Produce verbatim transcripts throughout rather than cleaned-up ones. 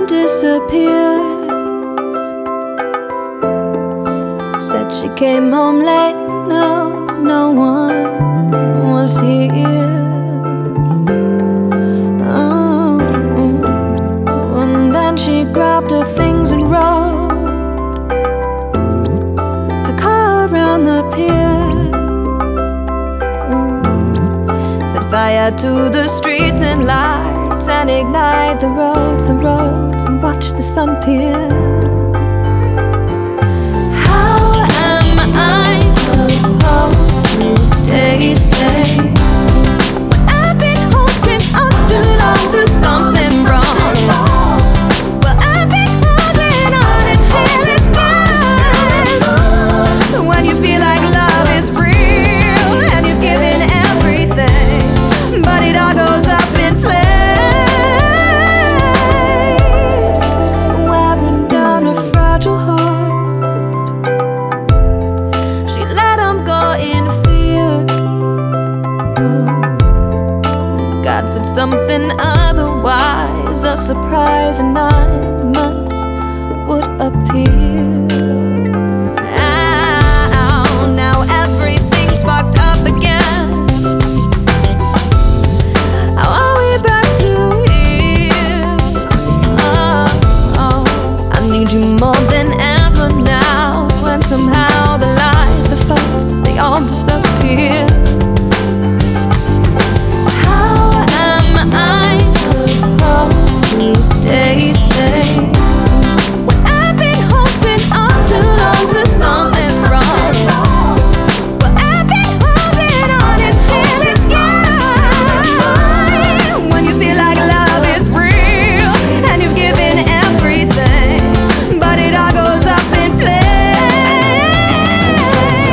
then disappeared. Said she came home late, no, no one was here. Oh, and then she grabbed her things and rode her car around the pier. Set fire to the streets and lights and ignite the roads, the roads, and watch the sun peer. How am I supposed to stay safe when I've been holding on too long to something wrong? Well, I've been holding on until it's gone. When you feel like love is real and you've given everything, but it all goes up in flames, wearing down her fragile heart. She let him go in fear. God said something otherwise, a surprise in nine months would appear. Now, now everything's fucked up again. How are we back to here? Oh, oh, I need you more than ever now, and somehow the lies, the fights, they all disappear. How am I supposed to stay safe when I've been holding on too long to something wrong? Well, I've been holding on until it's gone. When you feel like love is real and you've given everything, but it all goes up in flames.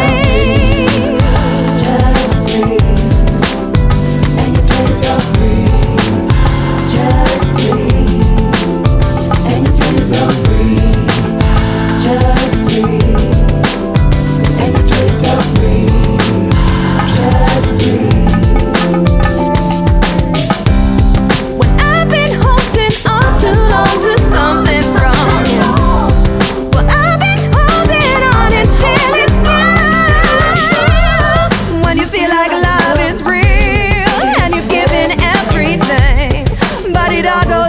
Just breathe, and you tell yourself breathe. Just breathe, and you tell yourself breathe. Just breathe, and you tell yourself breathe. Just breathe. When I've been holding on too long to something wrong, well, I've been holding on until it's gone. When you feel like love is real and you've given everything, but it all goes